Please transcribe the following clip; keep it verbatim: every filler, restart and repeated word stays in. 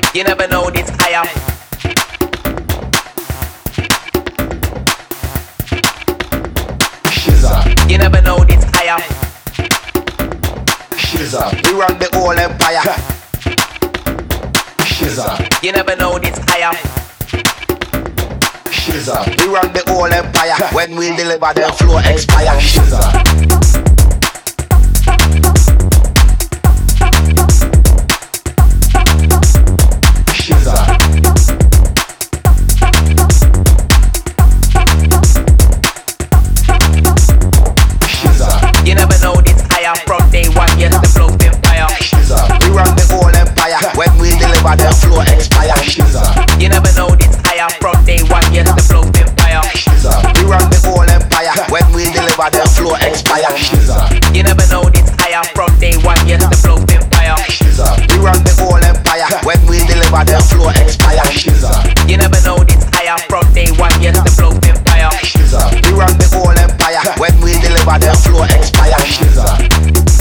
You never know this higher. Shizza. You never know this higher. Shizza. We run the whole empire. Shizza. You never know this higher. Shizza. We run the whole empire. When we deliver, the flow expire. Shizza. You never know this higher. From day one, yes, the flow been fire. We run the whole empire. When we deliver, the flow expire. You never know this higher. From day one, yes, the flow been fire. We run the whole empire. When we deliver, the flow expire. You never know this higher. From day one, yes, the flow been fire. We run the whole empire. When we deliver, the flow expire. You never know this higher. From day one, yes, the flow been fire. We run the whole empire. When we deliver, the flow expire.